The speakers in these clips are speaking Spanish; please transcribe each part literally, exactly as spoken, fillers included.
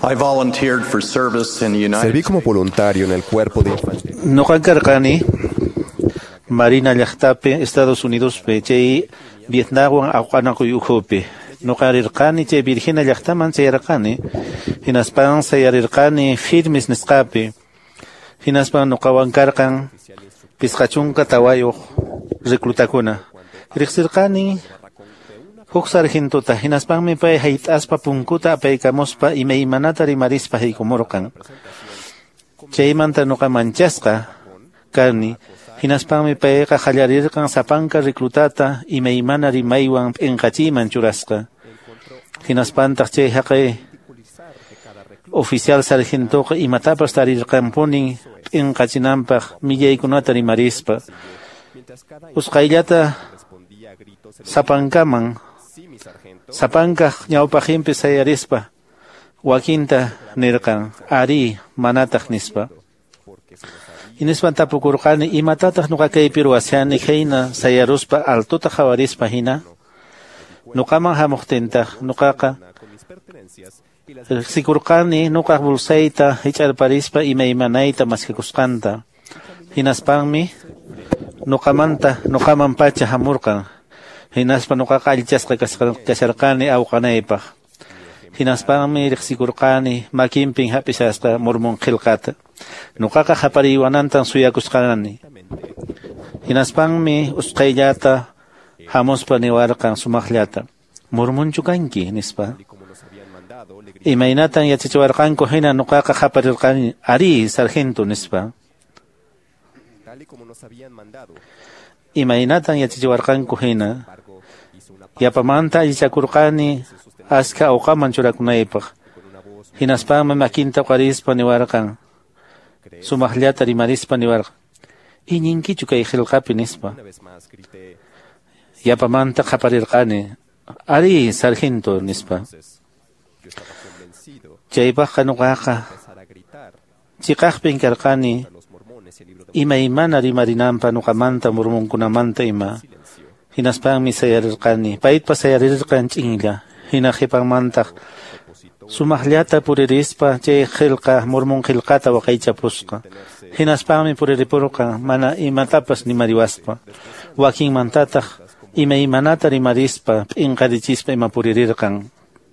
I volunteered for service in the United Serví como voluntario en el cuerpo de infantería. Noqan karqani Marina llaqtapi Estados Unidos pe chay Vietnam awqanakuy ukhupi noqarirqani chay Virginia llaqtaman chayarqani hinaspan sayarirqani firmes nisqapi hinaspan noqawan karqan pisqachunqa tawayuq reclutakuna riqsirqani huk sargentota hinaspanmi pay hayt'aspa punkuta apaykamuspa imaymanata rimarispa haykumurqan chaymanta noqa manchasqa karni hinaspanmi payqa hallarirqan sapanka reclutata imaymana rimaywan p'inqachiyman churasqa hinaspantaq chay haqay oficial sargentoqa imatapas tarirqanpunin p'inqachinanpaq millaykunata rimarispa usqayllata sapankaman sapankaq ñawpaqinpi sayarispa wakinta nirqan ari manataq nispa hinispan tapukurqani imatataq nuqa kaypi ruwasani khayna sayaruspa altuta hawarispa hina nuqaman hamuqtintaq nuqaqa riqsikurqani nuqa bolsayta hich'arparispa imaymanayta maskakusqanta hinaspanmi nuqamanta nuqaman pacha hamurqan hinaspa nuqaqa allichasqa kasharqani awqanaypaq hinaspanmi riqsikurqani makinpin hapisasqa murmun qillqata nuqaqa hapariwanantan suyakusqani hinaspanmi usqayllata hamuspa niwarqan sumaqllata murmunchu kanki nispa imaynatan yachachiwarqanku hina nuqaqa haparirqani ari sargento nispa imaynatan yachachiwarqanku hina yapamanta allichakurqani aska awqaman churakunaypaq hinaspanmi makinta qarispa niwarqan sumaqllata rimarispa niwarqan iñinkichu kay qillqapi nispa yapamanta qaparirqani ari sargento nispa chaypaqqa nuqaqa chiqaqpin karqani imaymana rimarinanpa nuqamanta murmunkunamanta ima hinaspanmi sayarirqani paypa sayarirqan ch'inlla hina qhipanmantaq sumaqllata puririspa chay qillqa murmun qillqata waqaychapusqa hinaspanmi puriripurqa mana imatapas nimariwaspa wakinmantataq imaymanata rimarispa p'inqarichispa ima puririrqan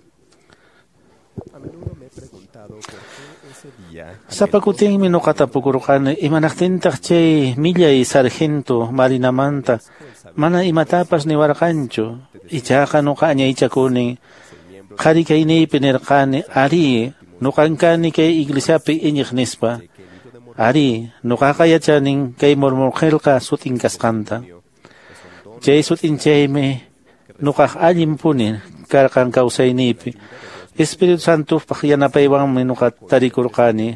sapakutinmi nuqa tapukurqani imanaqtintaq chay millay sargento marinamanta mana imatapas niwarqanchu ichaqa nuqa añaychakunin qhari kayniypi nirqani ari nuqankani kay iglesiapi iñiq nispa ari nuqaqa yachanin kay murmurqillqa sutin kasqanta chay sutin chaymi nuqaq allinpuni karqan kawsayniypi Espíritu Santopaq yanapaywanmi nuqa tarikurqani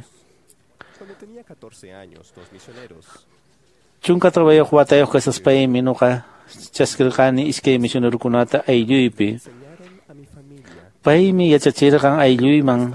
chunka trabayuq watayuq kasaspaymi nuqa chaskirqani iskay misionarkunata aylluypi paymi yachachirqan aylluyman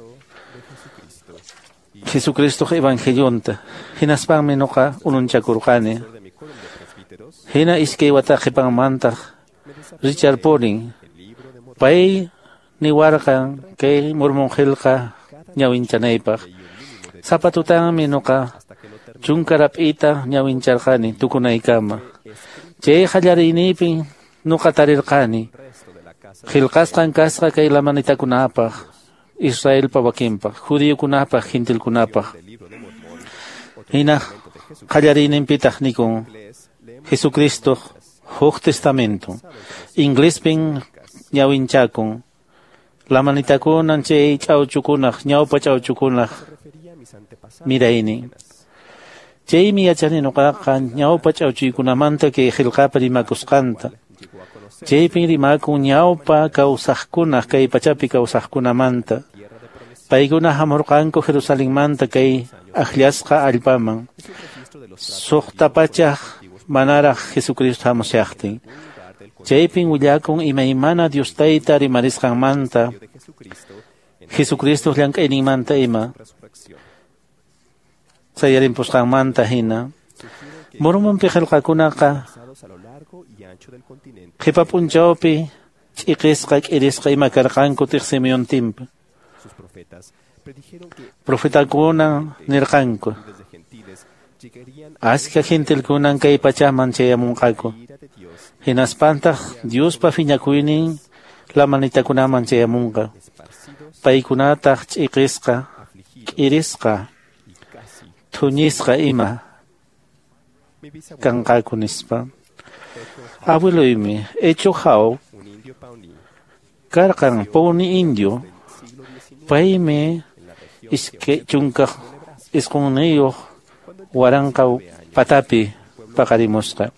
Jesucristo evangelionta hinaspanmi nuqa ununchakurqani hina iskay wata qipanmantaq richarpurin pay niwarqan kay murmunqillqa ñawinchanaypaq sapatutanmi nuqa chunkarap'ita ñawincharqani tukunaykama chay qallarinipin nuqa tarirqani qillqasqan kasqa kay lamanitakunapaq Israelpa wakinpaq judíokunapaq gentilkunapaq hina qallarininpitaq nikun Jesucristo huk testamento inglespin ñawinchakun lamanitakunan chay ch'awchukunaq ñawpa ch'awchukunaq miraynin chaymi yachani nuqaqa ñawpa ch'awchuykunamanta kay qillqapa rimakusqanta chaypin rimakun ñawpa kawsaqkunaq kay pachapi kawsaqkunamanta paykuna hamurqanku Jerusalenmanta kay aqllasqa allpaman suqta pachaq manaraq Jesucristo hamusyaqtin chaypin willakun imaymana Dios tayta rimarisqanmanta Jesucristo llank'ayninmanta ima sayarinpusqanmanta hina murmunpi qillqakunaqa qhipa p'unchawpi ch'iqisqa k'irisqa ima karqanku tiq Simeon timpa Profetakuna nirqanku. Aska gentilkunan kay pachaman chayamunqaku. Hinaspantaq Diospa phiñakuynin lamanitakunaman chayamunqa. Paykunataq ch'iqisqa, k'irisqa, thuñisqa ima kanqaku nispa. Abueloymi hecho haw karqan pawni indio paymi iske chunka isqunniyoq waranqa patapi paqarimusqa.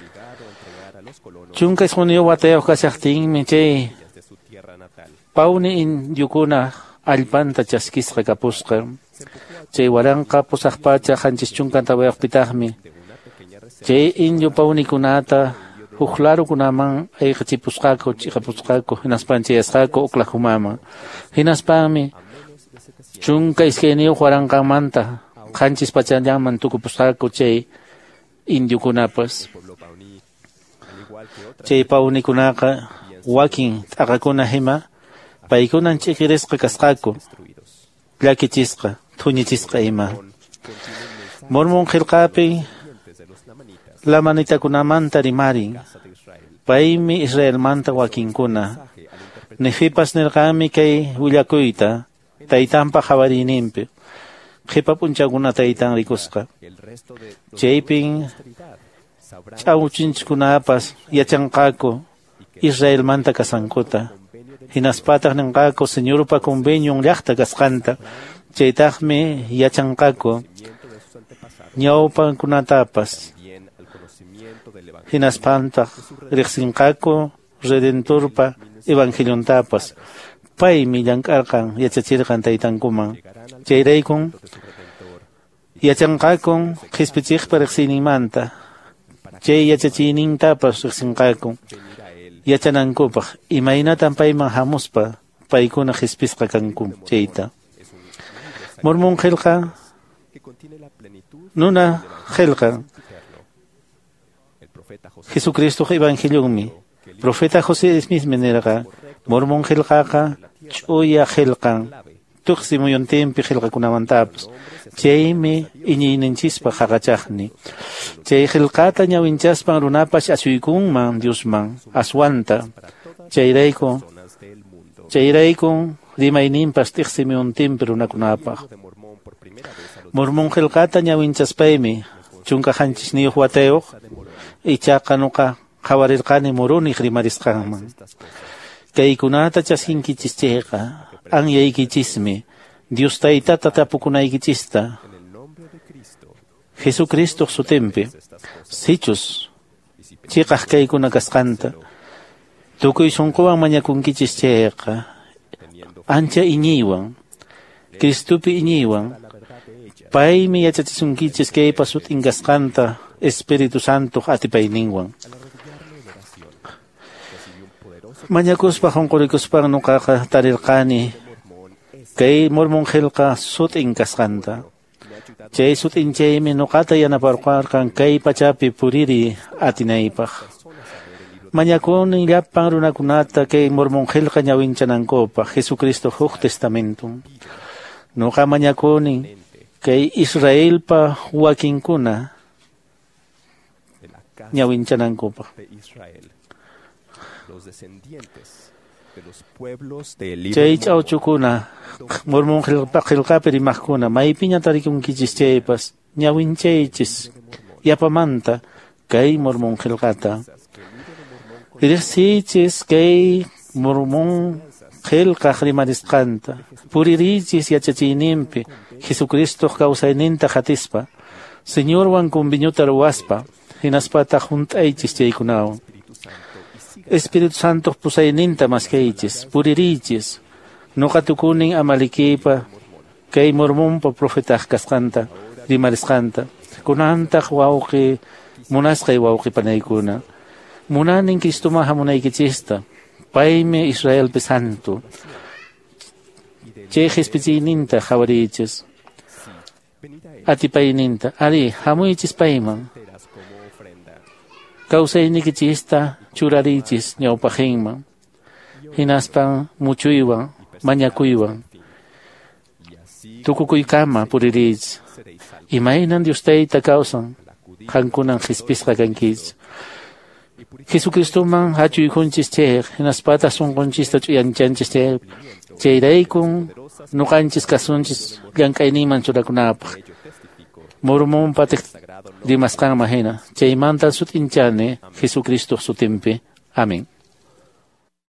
Chunka isqunniyoq watayuq kasaqtinmi chay pawni indiokuna allpanta chaskisqa kapusqa. Chay waranqa pusaqpacha qanchis chunkanta wayaqpitaqmi chay indio pawnikunata huqlarukunaman ayqachipusqaku, chiqapusqaku, hinaspanchayasqaku uqlakumaman. Hinaspami chunka iskayniyuq waranqamanta qanchis pachallaman tukupusqaku chay indiokunapas. Chay pawnikunaqa wakin t'aqakuna hima paykunan ch'iqirisqa kasqaku, llakichisqa, thuñichisqa ima. Mormon qillqapi lamanitakunamanta rimarin. Paymi Israelmanta wakinkuna. Nefipas nirqami kay willakuyta taytanpa hawarinimpi. Qipa p'unchakuna taytan rikusqa. Chaypin ch'awchinchikunapas yachanqaku Israelmanta kasankuta. Hinaspataq ninqaku Señorpa convenio'n llaqta kasqanta. Chaytaqmi yachanqaku ñawpankunatapas. Hinaspantaq riqsinqaku Redentorpa evangeliontapas. Paymi llamk'arqan yachachirqan taytankuman. Chayraykun yachanqaku qispichiqpa riqsiyninmanta. Chay yachachiynintapas riqsinqaku yachanankupaq imaynatan payman hamuspa paykuna qispisqa kanku chayta. Mormon qillqa nuna qillqa Jesucristo evangelionmi. Profeta José mismi nirqa Mormon qillqaqa ch'uya qillqan tuqsi muyuntinpi qillqakunamantapas. Chaymi iñiyninchispa qaqachaqni. Chay qillqata ñawinchaspan runapas asuykunman Diosman aswanta. Chayrayku chayrayku rimayninpas tiqsi muyuntinpi runakunapaq. Mormon qillqata ñawinchaspaymi chunka qanchisniyuq watayuq ichaqa nuqa qawarirqani muruniq rimarisqanman. Kaykunata chaskinkichis chayqa anyaykichismi Dios taytata tapukunaykichista Jesucristo sutimpi sichus chiqaq kaykuna kasqanta tukuy sunquwan mañakunkichis chayqa ancha iñiywan Cristupi iñiywan paymi yachachisunkichis kaypa sutin kasqanta Espíritu Santo atipayninwan. Mañakuspa qunqurikuspa nuqaqa tarirqani kay Mormon qillqa sutin kasqanta. Chay sutin chaymi nuqata yanaparqarqan kay pachapi puriri atinaypaq. Mañakuni llapan runakunata kay Mormon qillqa ñawinchanankupa Jesucristo huk testamentum. Nuqa mañakuni kay Israelpa wakinkuna ñawinchanankupa. Chay ch'awchukuna Mormon qillqapi rimaqkuna maypiña tarikunkichis chaypas ñawinchaychis yapamanta kay Mormon qillqata. Riqsichis kay Mormon qillqa rimarisqanta. Puririchis yachachiyninpi Jesucristo kawsayninta qatispa. Señorwan conviñuta ruwaspa hinaspata junt'aychis chaykunawan. Espíritu Santo pusayninta maskaychis, puririchis, nuqa tukunin amalikipa, kay Mormonpa profetaq kasqanta, rimarisqanta, kunantaq wawqi, munasqay wawqi panaykuna. Munanin Cristumaha munaykichista, paymi Israelpi santo, chay qispichiyninta qhawarichis, atipayninta, ari, hamuychis payman, kawsaynikichista churarichis ñawpaqinman, hinaspan muchuywan, mañakuywan, tukukuy kama puririj. Imainan Dios tay takausan, hankunan hispis kankis. Jesucristo man hachuy kunchis cheh, nas patas un kunchis tachuyan chanchis cheh, cheiray kung nukanchis kasunchis, yang kainiman churakunapach. Mormon patik dimaskan mahena, chay manta sut inchane, Jesucristo sutimpe. Amén.